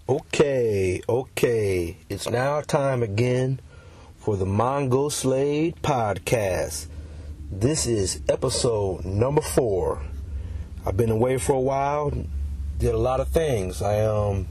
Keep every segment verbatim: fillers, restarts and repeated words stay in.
Okay, okay. It's now time again for the Mongo Slade podcast. This is episode number four. I've been away for a while, did a lot of things. I um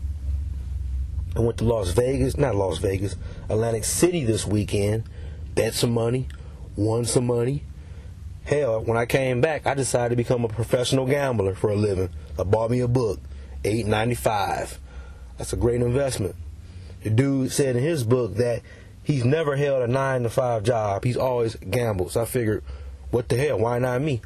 I went to Las Vegas, not Las Vegas, Atlantic City this weekend, bet some money, won some money. Hell, when I came back, I decided to become a professional gambler for a living. I bought me a book, eight ninety-five. That's a great investment. The dude said in his book that he's never held a nine to five job. He's always gambled. So I figured, what the hell? Why not me?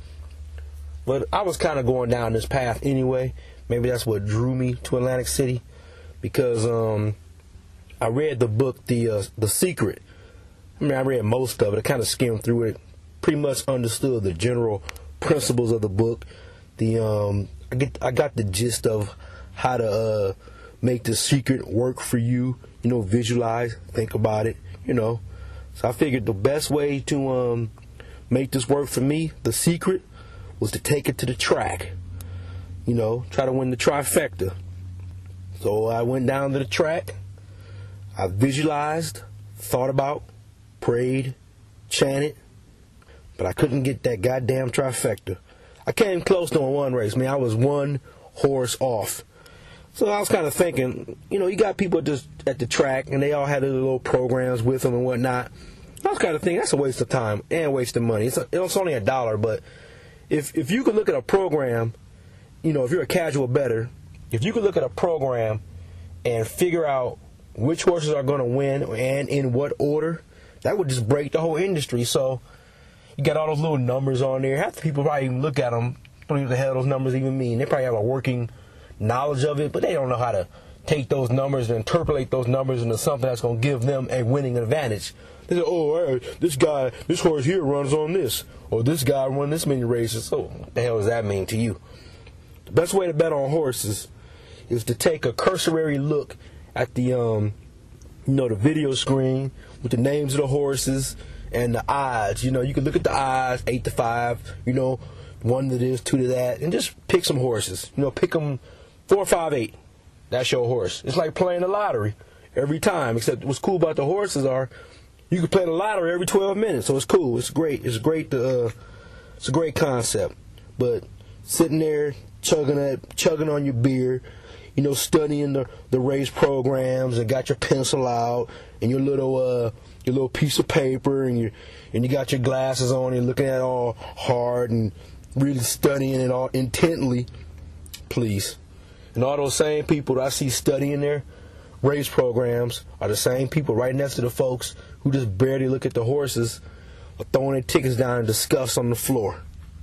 But I was kind of going down this path anyway. Maybe that's what drew me to Atlantic City, because um, I read the book, The uh, The Secret. I mean, I read most of it. I kind of skimmed through it. Pretty much understood the general principles of the book. The um, I get I got the gist of how to uh, make the secret work for you. You know, visualize, think about it. You know, so I figured the best way to um, make this work for me, the secret, was to take it to the track. You know, try to win the trifecta. So I went down to the track. I visualized, thought about, prayed, chanted, but I couldn't get that goddamn trifecta. I came close to one race. I mean, I was one horse off. So I was kind of thinking, you know, you got people just at the track, and they all had their little programs with them and whatnot. I was kind of thinking, that's a waste of time and a waste of money. It's, a, it's only a dollar, but if if you could look at a program, you know, if you're a casual bettor, if you could look at a program and figure out which horses are going to win and in what order, that would just break the whole industry. So you got all those little numbers on there. Half the people probably even look at them, don't even know what the hell those numbers even mean. They probably have a working knowledge of it, but they don't know how to take those numbers and interpolate those numbers into something that's going to give them a winning advantage. They say, oh, this guy, this horse here runs on this, or this guy won this many races. So what the hell does that mean to you? The best way to bet on horses is to take a cursory look at the, um, you know, the video screen with the names of the horses and the odds. You know, you can look at the odds, eight to five, you know, one to this, two to that, and just pick some horses. You know, pick them four, five, eight. That's your horse. It's like playing the lottery every time, except what's cool about the horses are you can play the lottery every twelve minutes, so it's cool. It's great. It's great. To, uh, it's a great concept. But sitting there, chugging at, chugging on your beer, you know, studying the, the race programs, and got your pencil out and your little uh, your little piece of paper, and you and you got your glasses on, and looking at it all hard and really studying it all intently. Please. And all those same people that I see studying their race programs are the same people right next to the folks who just barely look at the horses or throwing their tickets down in disgust on the floor.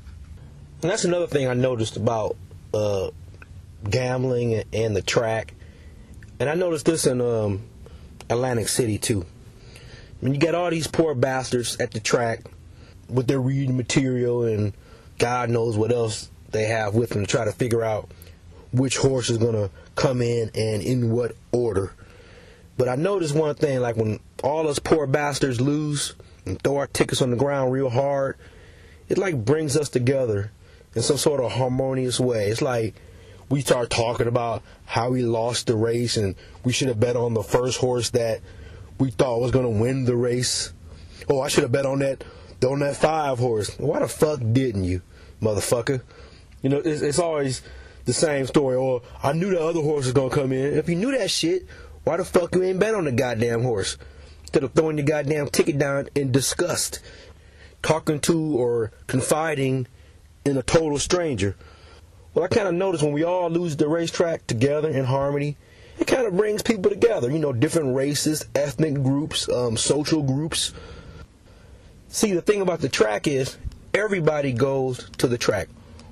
And that's another thing I noticed about uh, gambling and the track. And I noticed this in um, Atlantic City too. I mean, you got all these poor bastards at the track with their reading material and God knows what else they have with them to try to figure out which horse is going to come in and in what order. But I noticed one thing, like when all us poor bastards lose and throw our tickets on the ground real hard, it like brings us together in some sort of harmonious way. It's like we start talking about how we lost the race and we should have bet on the first horse that we thought was going to win the race. Oh, I should have bet on that on that five horse. Why the fuck didn't you, motherfucker? You know, it's, it's always the same story. Or I knew the other horse was going to come in. If you knew that shit, why the fuck you ain't bet on the goddamn horse? Instead of throwing your goddamn ticket down in disgust, talking to or confiding in a total stranger. Well, I kind of noticed when we all lose the racetrack together in harmony, it kind of brings people together. You know, different races, ethnic groups, um, social groups. See, the thing about the track is everybody goes to the track.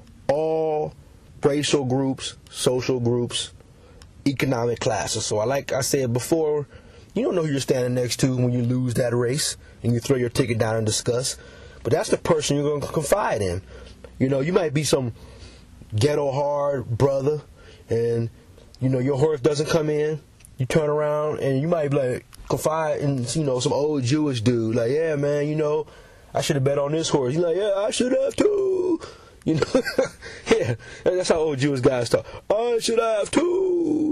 All racial groups, social groups, economic classes. So I like I said before, you don't know who you're standing next to when you lose that race and you throw your ticket down in disgust. But that's the person you're going to confide in. You know, you might be some ghetto hard brother and, you know, your horse doesn't come in. You turn around and you might be like, confide in, you know, some old Jewish dude. Like, yeah, man, you know, I should have bet on this horse. You're like, yeah, I should have too. You know, yeah, that's how old Jewish guys talk. I should have too.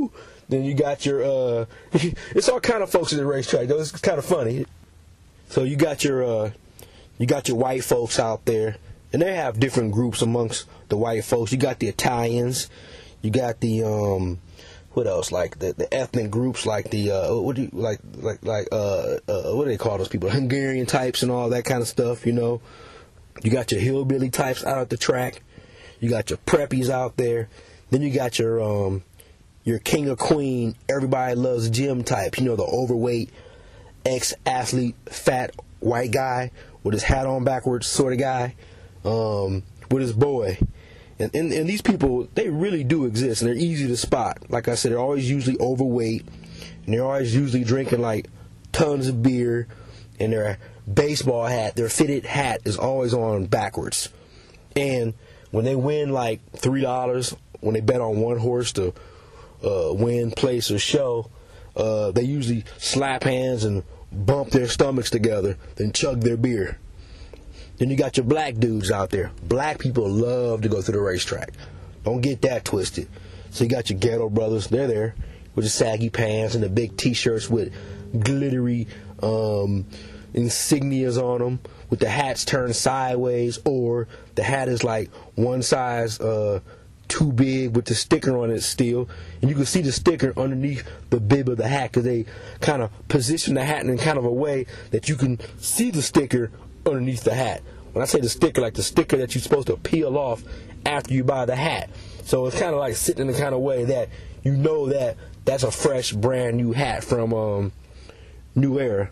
Then you got your, uh, it's all kind of folks at the racetrack, though. It's kind of funny. So you got your, uh, you got your white folks out there, and they have different groups amongst the white folks. You got the Italians, you got the, um, what else? Like the, the ethnic groups, like the, uh, what do you, like, like, like, uh, uh, what do they call those people? Hungarian types and all that kind of stuff, you know. You got your hillbilly types out at the track. You got your preppies out there. Then you got your, um, your king or queen, everybody loves Jim type. You know, the overweight, ex-athlete, fat white guy with his hat on backwards sort of guy, um, with his boy. And, and, and these people, they really do exist, and they're easy to spot. Like I said, they're always usually overweight, and they're always usually drinking, like, tons of beer, and their baseball hat, their fitted hat is always on backwards. And when they win, like, three dollars, when they bet on one horse to Uh, win, place, or show, uh, they usually slap hands and bump their stomachs together, then chug their beer. Then you got your black dudes out there. Black people love to go through the racetrack. Don't get that twisted. So you got your ghetto brothers. They're there with the saggy pants and the big T-shirts with glittery um, insignias on them, with the hats turned sideways, or the hat is like one size uh, too big with the sticker on it still, and you can see the sticker underneath the bib of the hat because they kind of position the hat in kind of a way that you can see the sticker underneath the hat. When I say the sticker, like the sticker that you're supposed to peel off after you buy the hat. So it's kind of like sitting in the kind of way that you know that that's a fresh, brand new hat from um, New Era.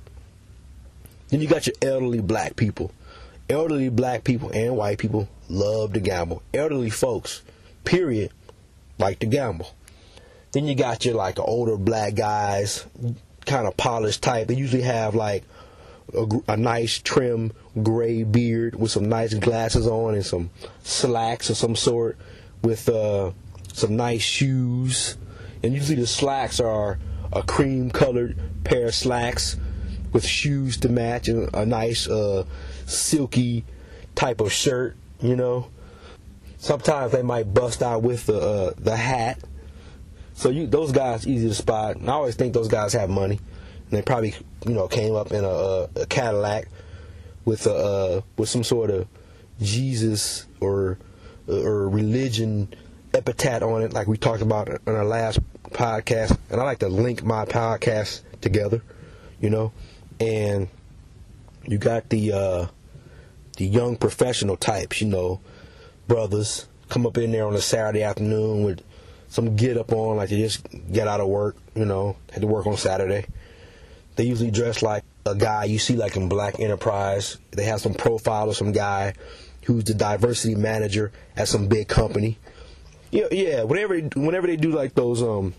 Then you got your elderly black people. Elderly black people and white people love to gamble. Elderly folks, period, like to gamble. Then you got your like older black guys, kind of polished type. They usually have like a, a nice trim gray beard with some nice glasses on and some slacks of some sort with uh, some nice shoes. And usually the slacks are a cream colored pair of slacks with shoes to match and a nice uh, silky type of shirt, you know. Sometimes they might bust out with the uh, the hat. So you those guys easy to spot. And I always think those guys have money. And they probably, you know, came up in a, a, a Cadillac with a uh, with some sort of Jesus or or religion epithet on it, like we talked about in our last podcast. And I like to link my podcast together, you know. And you got the uh, the young professional types, you know, brothers come up in there on a Saturday afternoon with some get up on, like they just get out of work, you know, had to work on Saturday. They usually dress like a guy you see like in Black Enterprise. They have some profile of some guy who's the diversity manager at some big company. Yeah, yeah. Whenever whenever they do like those um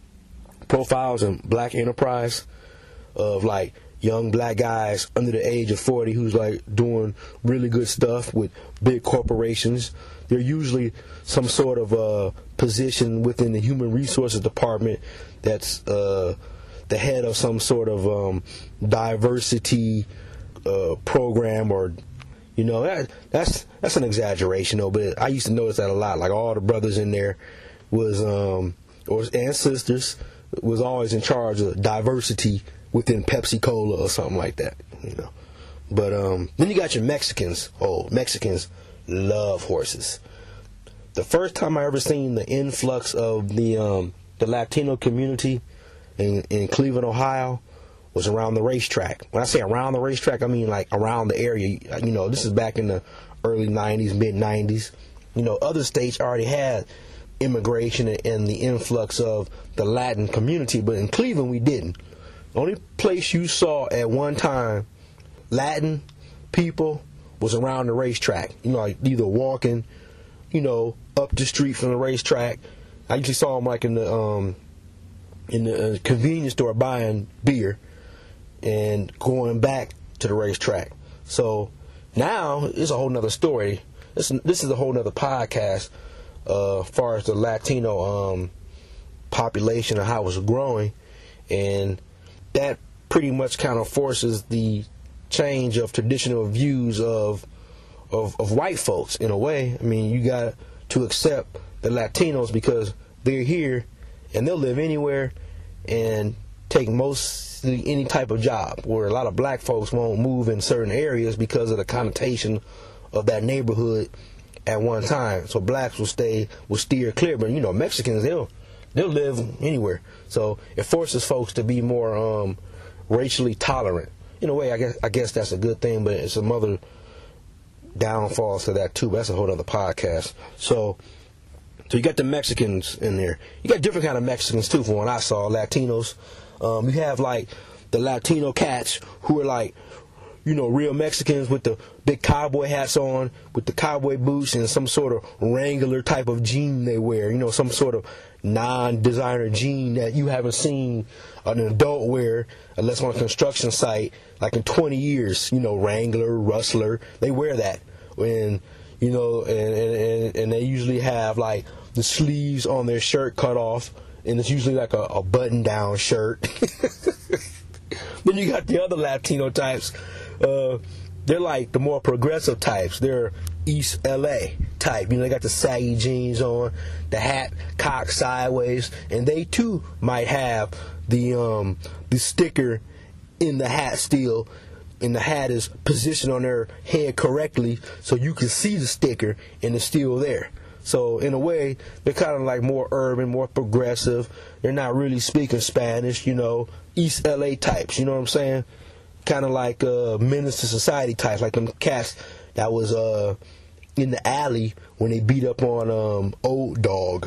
profiles in Black Enterprise of like young black guys under the age of forty who's like doing really good stuff with big corporations, they're usually some sort of uh, position within the human resources department that's uh, the head of some sort of um, diversity uh, program, or you know, that, that's that's an exaggeration though, but I used to notice that a lot. Like all the brothers in there was um, or and sisters was always in charge of diversity within Pepsi Cola or something like that, you know. But um, then you got your Mexicans. Oh, Mexicans love horses. The first time I ever seen the influx of the um, the Latino community in, in Cleveland, Ohio, was around the racetrack. When I say around the racetrack, I mean like around the area. You know, this is back in the early nineties, mid nineties. You know, other states already had immigration and the influx of the Latin community, but in Cleveland we didn't. The only place you saw at one time Latin people was around the racetrack. You know, like either walking, you know, up the street from the racetrack. I usually saw them like in the um, in the uh, convenience store buying beer and going back to the racetrack. So now it's a whole nother story. This this is a whole nother podcast uh, as far as the Latino um, population and how it's growing, and that pretty much kind of forces the change of traditional views of, of of white folks in a way. I mean, you got to accept the Latinos because they're here and they'll live anywhere and take mostly any type of job, where a lot of black folks won't move in certain areas because of the connotation of that neighborhood at one time. So blacks will stay, will steer clear. But, you know, Mexicans, they'll they'll live anywhere. So it forces folks to be more um, racially tolerant. In a way, I guess I guess that's a good thing, but it's some other downfalls to that too. But that's a whole other podcast. So, so you got the Mexicans in there. You got different kind of Mexicans too. From what I saw, Latinos. Um, you have like the Latino cats who are like, you know, real Mexicans with the big cowboy hats on, with the cowboy boots and some sort of Wrangler type of jean they wear. You know, some sort of non-designer jean that you haven't seen an adult wear unless on a construction site like in twenty years. You know, Wrangler, Rustler, they wear that. When, you know, and, and, and they usually have like the sleeves on their shirt cut off, and it's usually like a, a button-down shirt. Then you got the other Latino types. Uh, they're like the more progressive types. They're East L A type. You know, they got the saggy jeans on, the hat cocked sideways, and they too might have the um, the sticker in the hat still, and the hat is positioned on their head correctly so you can see the sticker and it's still there. So in a way, they're kind of like more urban, more progressive. They're not really speaking Spanish, you know, East L A types, you know what I'm saying? Kind of like uh, menace to society types, like them cats that was uh, in the alley when they beat up on um, Old Dog.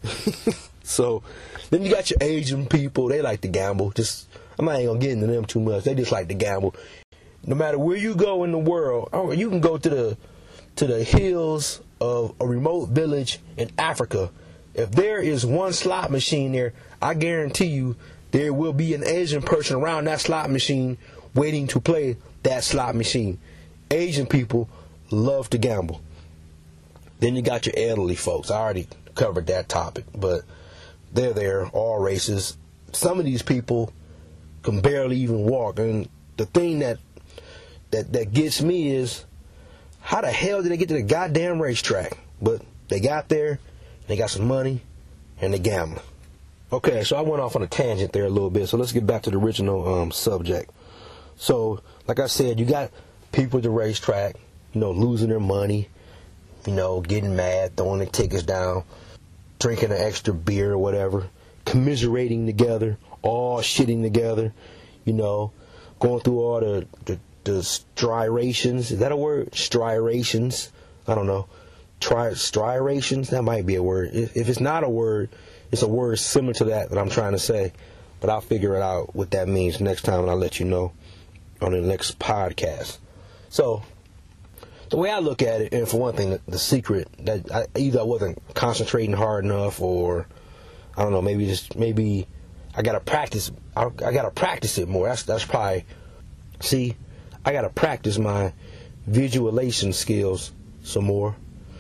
So then you got your Asian people. They like to gamble. Just I'm not even gonna get into them too much. They just like to gamble. No matter where you go in the world, you can go to the to the hills of a remote village in Africa. If there is one slot machine there, I guarantee you there will be an Asian person around that slot machine waiting to play that slot machine. Asian people love to gamble. Then you got your elderly folks. I already covered that topic, but they're there, all races. Some of these people can barely even walk. And the thing that that, that gets me is, how the hell did they get to the goddamn racetrack? But they got there, they got some money, and they gambling. Okay, so I went off on a tangent there a little bit, so let's get back to the original um, subject. So, like I said, you got people at the racetrack, you know, losing their money, you know, getting mad, throwing their tickets down, drinking an extra beer or whatever, commiserating together, all shitting together, you know, going through all the, the, the striations. Is that a word? Striations? I don't know. Tri- striations? That might be a word. If, if it's not a word, it's a word similar to that that I'm trying to say. But I'll figure it out what that means next time, and I'll let you know on the next podcast. So, the way I look at it, and for one thing, the, the secret that I, either I wasn't concentrating hard enough, or I don't know, maybe just maybe I gotta practice. I, I gotta practice it more. That's that's probably. See, I gotta practice my visualization skills some more.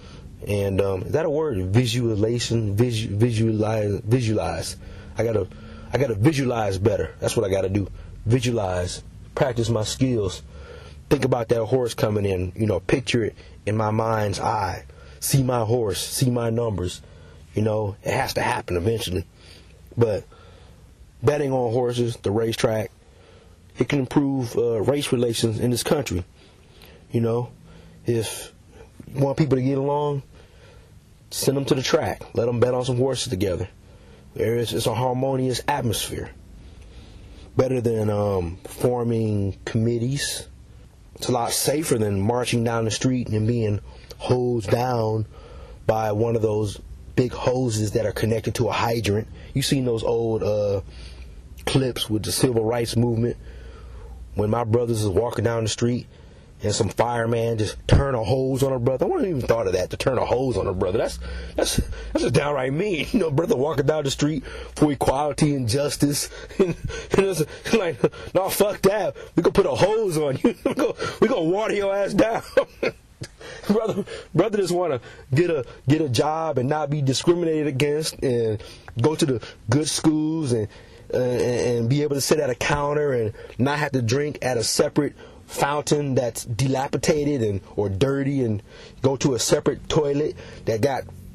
And um, is that a word? Visualization, visu, visualize, visualize. I gotta, I gotta visualize better. That's what I gotta do. Visualize, practice my skills. Think about that horse coming in. You know, picture it in my mind's eye. See my horse. See my numbers. You know, it has to happen eventually. But betting on horses, the racetrack, it can improve uh, race relations in this country. You know, if you want people to get along, send them to the track. Let them bet on some horses together. There is it's a harmonious atmosphere. Better than um, forming committees. It's a lot safer than marching down the street and being hosed down by one of those big hoses that are connected to a hydrant. You've seen those old uh, clips with the civil rights movement when my brothers is walking down the street and some fireman just turn a hose on a brother. I wouldn't even thought of that, to turn a hose on a brother. That's that's that's just downright mean. You know, brother walking down the street for equality and justice. And, and it's like, no, fuck that. We gonna put a hose on you. we gonna we gonna water your ass down. brother, brother just wanna get a get a job and not be discriminated against, and go to the good schools and uh, and, and be able to sit at a counter and not have to drink at a separate fountain that's dilapidated and or dirty, and go to a separate toilet that got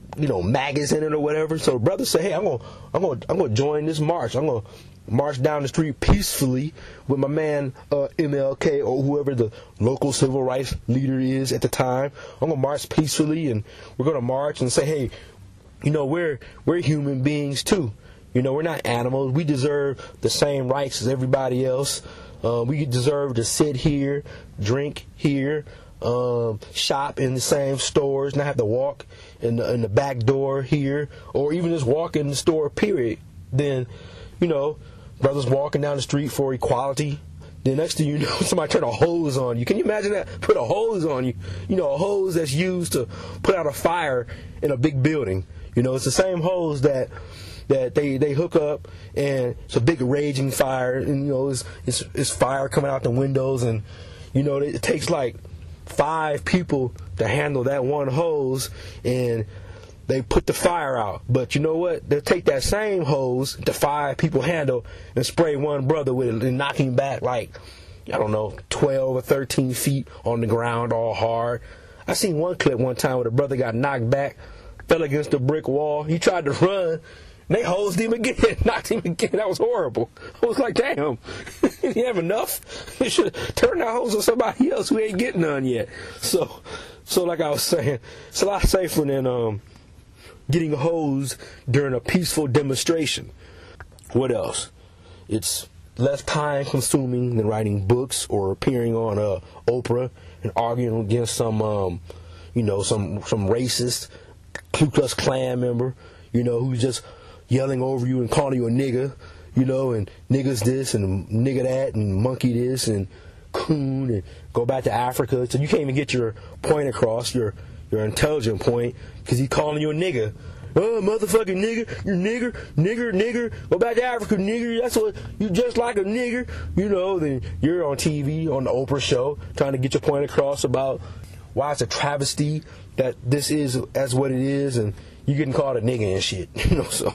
you know, maggots in it or whatever. So brother say, hey, I'm gonna, I'm gonna, I'm gonna join this march. I'm gonna march down the street peacefully with my man uh, M L K or whoever the local civil rights leader is at the time. I'm gonna march peacefully, and we're gonna march and say, hey, you know, we're we're human beings too. You know, we're not animals. We deserve the same rights as everybody else. Uh, we deserve to sit here, drink here, um, shop in the same stores, not have to walk in the, in the back door here, or even just walk in the store, period. Then, you know, brothers walking down the street for equality. Then next thing you know, somebody turn a hose on you. Can you imagine that? Put a hose on you. You know, a hose that's used to put out a fire in a big building. You know, it's the same hose that that they, they hook up, and it's a big raging fire, and you know, it's, it's, it's fire coming out the windows, and you know, it takes like five people to handle that one hose, and they put the fire out. But you know what? They'll take that same hose the five people handle and spray one brother with it and knock him back like, I don't know, twelve or thirteen feet on the ground all hard. I seen one clip one time where the brother got knocked back, fell against a brick wall. He tried to run. They hosed him again, knocked him again. That was horrible. I was like, damn, you have enough? You should turn that hose on somebody else who ain't getting none yet. So, so like I was saying, it's a lot safer than um, getting hosed during a peaceful demonstration. What else? It's less time consuming than writing books or appearing on uh, Oprah and arguing against some, um, you know, some some racist Ku Klux Klan member, you know, who's just yelling over you and calling you a nigger, you know, and niggas this and nigger that and monkey this and coon, and go back to Africa. So you can't even get your point across, your your intelligent point, because he's calling you a nigger. Oh, motherfucking nigger, you nigger, nigger, nigger, go back to Africa, nigger, that's what, you just like a nigger, you know. Then you're on T V, on the Oprah show, trying to get your point across about why it's a travesty that this is as what it is, and you getting called a nigga and shit, you know. So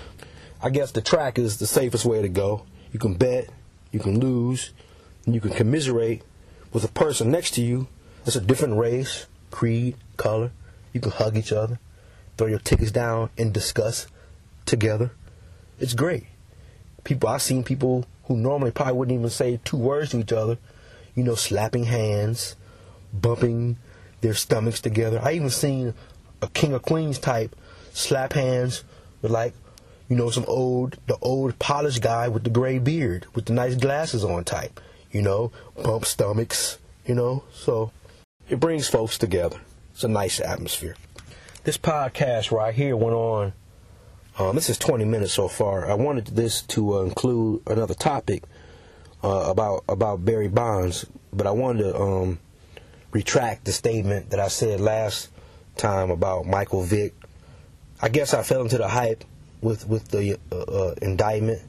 I guess the track is the safest way to go. You can bet, you can lose, and you can commiserate with a person next to you that's a different race, creed, color. You can hug each other, throw your tickets down in disgust together. It's great. People, I've seen people who normally probably wouldn't even say two words to each other, you know, slapping hands, bumping their stomachs together. I even seen a King of Queens type slap hands with, like, you know, some old, the old polished guy with the gray beard with the nice glasses on type, you know, bump stomachs, you know. So it brings folks together. It's a nice atmosphere. This podcast right here went on, um, this is twenty minutes so far. I wanted this to uh, include another topic uh, about about Barry Bonds, but I wanted to um, retract the statement that I said last time about Michael Vick. I guess I fell into the hype with with the uh, uh, indictment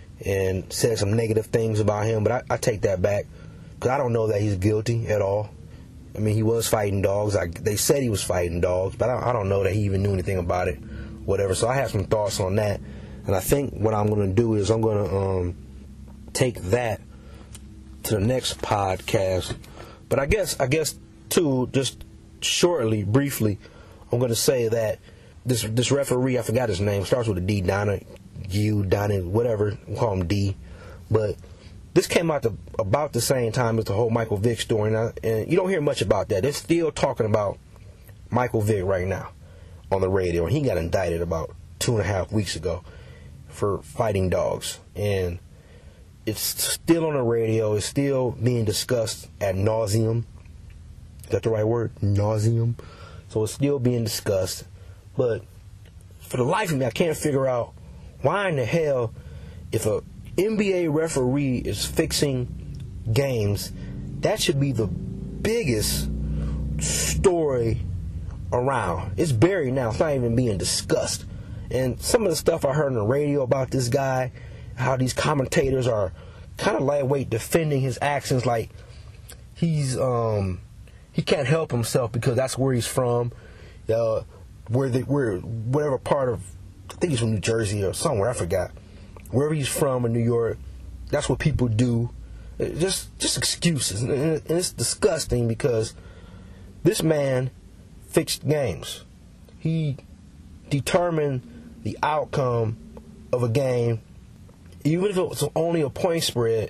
and said some negative things about him, but I, I take that back, because I don't know that he's guilty at all. I mean, he was fighting dogs. I, they said he was fighting dogs, but I, I don't know that he even knew anything about it, whatever. So I have some thoughts on that, and I think what I'm going to do is I'm going to um, take that to the next podcast. But I guess, I guess too, just shortly, briefly, I'm going to say that this this referee, I forgot his name, starts with a D, Donna, U, Donna, whatever, we'll call him D, but this came out the, about the same time as the whole Michael Vick story, and, I, and you don't hear much about that. They're still talking about Michael Vick right now on the radio, and he got indicted about two and a half weeks ago for fighting dogs, and it's still on the radio. It's still being discussed ad nauseum. Is that the right word? Nauseum. So it's still being discussed, but for the life of me, I can't figure out why in the hell, if a N B A referee is fixing games, that should be the biggest story around. It's buried now. It's not even being discussed. And some of the stuff I heard on the radio about this guy, how these commentators are kind of lightweight defending his actions, like he's um he can't help himself because that's where he's from, uh, where they where whatever part of, I think he's from New Jersey or somewhere, I forgot. Wherever he's from in New York, that's what people do. Just just excuses. And it's disgusting because this man fixed games. He determine the outcome of a game, even if it was only a point spread,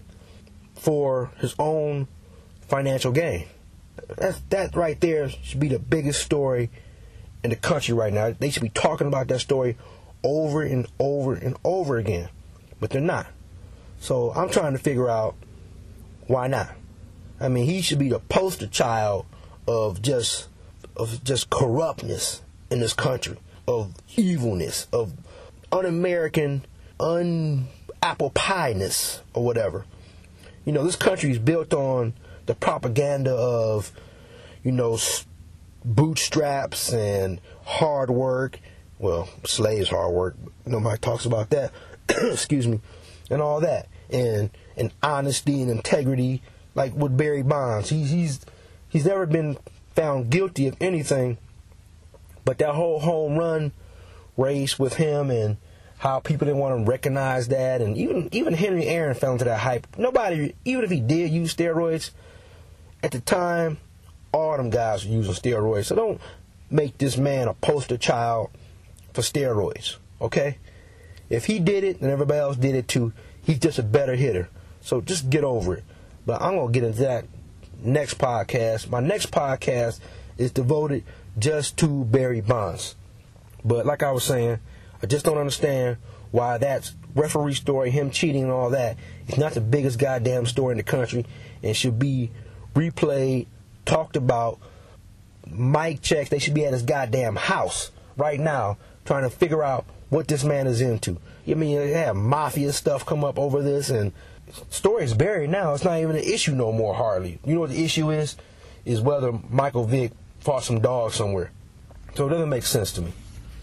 for his own financial gain. That's, that right there should be the biggest story in the country right now. They should be talking about that story over and over and over again, but they're not. So I'm trying to figure out why not. I mean, he should be the poster child of just of just corruptness in this country, of evilness, of un-American, un-apple pie-ness, or whatever. You know, this country is built on the propaganda of, you know, bootstraps and hard work. Well, slaves hard work. Nobody talks about that. Excuse me. And all that. And and honesty and integrity, like with Barry Bonds. He's he's he's never been found guilty of anything. But that whole home run race with him, and how people didn't want to recognize that, and even even Henry Aaron fell into that hype. Nobody, even if he did use steroids, at the time, all them guys were using steroids. So don't make this man a poster child for steroids, okay? If he did it, and everybody else did it too, he's just a better hitter. So just get over it. But I'm going to get into that next podcast. My next podcast is devoted just to Barry Bonds. But like I was saying, I just don't understand why that referee story, him cheating and all that, is not the biggest goddamn story in the country and should be replayed, talked about, mic checks. They should be at his goddamn house right now trying to figure out what this man is into. I mean, they have mafia stuff come up over this, and story is buried now. It's not even an issue no more, hardly. You know what the issue is? Is whether Michael Vick fought some dogs somewhere. So it doesn't make sense to me.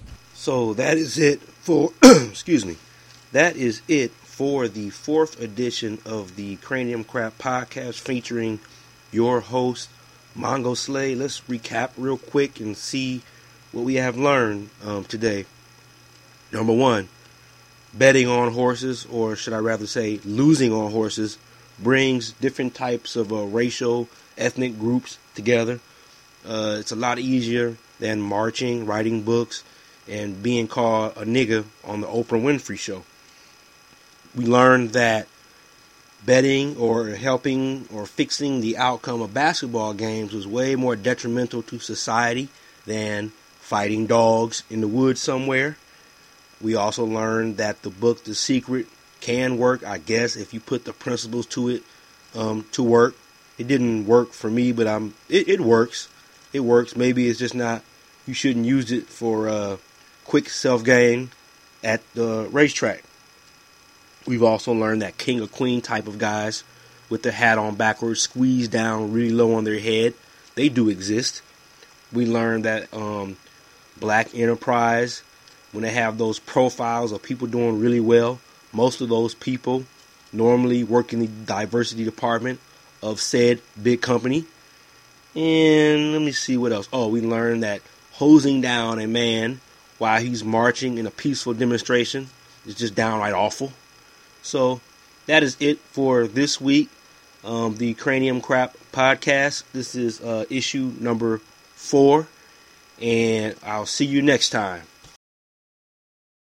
So that is it for, excuse me, that is it for the fourth edition of the Cranium Crap Podcast featuring your host, Mongo Slade. Let's recap real quick and see what we have learned um, today. Number one, betting on horses, or should I rather say losing on horses, brings different types of uh, racial, ethnic groups together. Uh, it's a lot easier than marching, writing books, and being called a nigga on the Oprah Winfrey Show. We learned that betting or helping or fixing the outcome of basketball games was way more detrimental to society than fighting dogs in the woods somewhere. We also learned that the book The Secret can work, I guess, if you put the principles to it um, to work. It didn't work for me, but I'm it, it works. It works. Maybe it's just not, you shouldn't use it for uh, quick self-gain at the racetrack. We've also learned that king or queen type of guys with their hat on backwards, squeezed down really low on their head, they do exist. We learned that um, black enterprise, when they have those profiles of people doing really well, most of those people normally work in the diversity department of said big company. And let me see what else. Oh, we learned that hosing down a man while he's marching in a peaceful demonstration is just downright awful. So that is it for this week. Um, the Cranium Crap Podcast. This is uh, issue number four. And I'll see you next time.